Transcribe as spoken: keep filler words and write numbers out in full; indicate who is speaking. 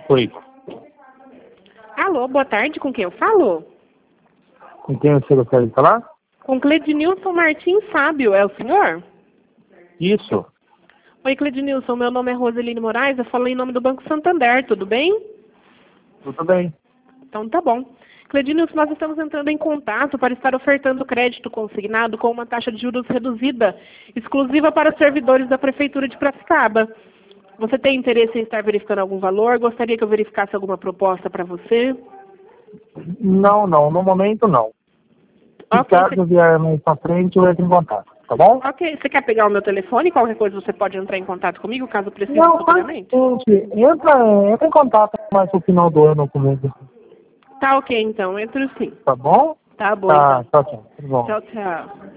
Speaker 1: Oi.
Speaker 2: Alô, boa tarde, com quem eu falo?
Speaker 1: Com quem você gostaria de falar?
Speaker 2: Com Cledinilson Martins Fábio, é o senhor?
Speaker 1: Isso.
Speaker 2: Oi, Cledinilson, meu nome é Roseline Moraes, eu falo em nome do Banco Santander, tudo bem?
Speaker 1: Tudo bem.
Speaker 2: Então tá bom. Cledinilson, nós estamos entrando em contato para estar ofertando crédito consignado com uma taxa de juros reduzida, exclusiva para os servidores da Prefeitura de Piracicaba. Você tem interesse em estar verificando algum valor? Gostaria que eu verificasse alguma proposta para você?
Speaker 1: Não, não. No momento, não. Se
Speaker 2: Ok,
Speaker 1: caso
Speaker 2: você...
Speaker 1: vier mais pra frente, eu entro em contato. Tá bom?
Speaker 2: ok, você quer pegar o meu telefone? Qualquer coisa você pode entrar em contato comigo, caso precise
Speaker 1: Não, faz
Speaker 2: futuramente?
Speaker 1: o seguinte. Entra, entra em contato mais no final do ano comigo.
Speaker 2: Tá ok, então. Entro sim.
Speaker 1: Tá bom?
Speaker 2: Tá bom,
Speaker 1: Tá,
Speaker 2: então.
Speaker 1: tchau, tchau. Tudo bom.
Speaker 2: Tchau, tchau.